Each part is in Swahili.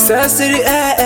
Cecily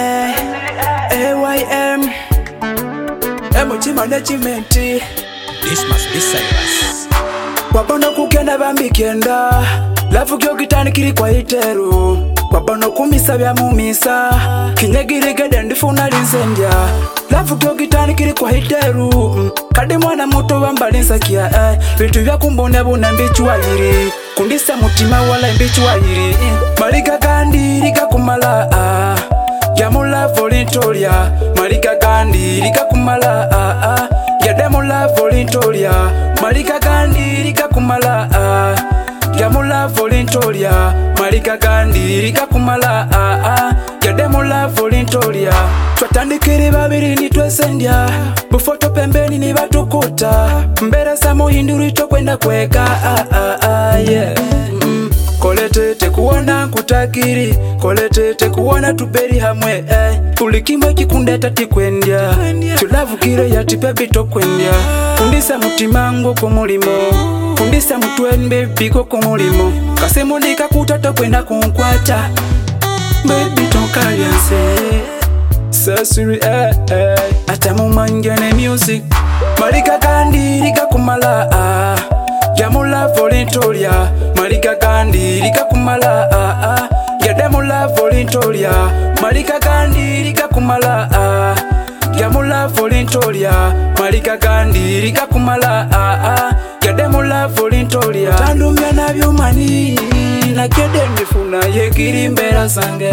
AYM Emoji management. This must be Cyrus. Wabano kugenda bambikenda Lavu kyo gitani kiri kwa iteru Wabano kumisa bya mumisa Kinyegirigede ndifuna linsenja Lavu kyo gitani kiri kwa iteru Kadi mwana muto wambalinsa kia Vitu vya kumbone buna mbichu wahiri Kundisa mutima wala mbichu wahiri Malika kandi lika kumala Yamula Volintoria Malika kandi lika kumala Yademula Volintoria Malika kandi lika kumala Yamula Volintoria Malika kandi lika kumala Yademula Volintoria Twatandikiri babiri nitwesendya Bufoto pembeni ni batukuta Mbera sa muhinduri tokwenda kweka yeah. Kolete tekuwana kutakiri Kolete tekuwana tuperi hamwe Ulikimwe kikundeta tikwendya Tulavukire ya tipebito kwendya Kundisa mutimango kumulimo Kundisa mutwenbe biko kumulimo Kasemulika kutata kwenda kunkwata Baby tonkalyanse Cecily Atamu mangene music Malika kandi lika kumala Yamula Volintoria Malika kandi lika kumala Yademula Volintoria Malika kandi lika kumala Yamula Volintoria Malika kandi lika kumala Yademula Volintoria Tandumya na byumani Nakede ndifuna yekiri mbera sange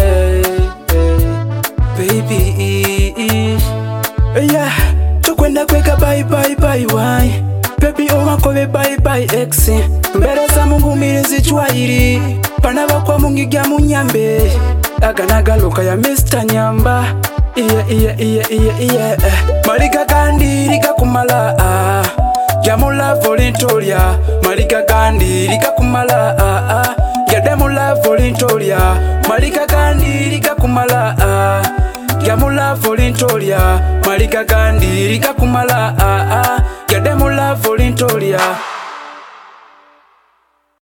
Baby yeah Tukwenda kweka bye bye bye why Baby owakobe bye bye ex Mbere za mungu mirizi chwairi Panaba kwa mungi gya munyambe Aganagaloka ya Mr. Nyamba Yeah Malika kandi lika kumala Yamula Volintoria Malika kandi lika kumala Yademula Volintoria Malika kandi lika kumala Yamula Volintoria Malika kandi lika kumala Yademula Volintoria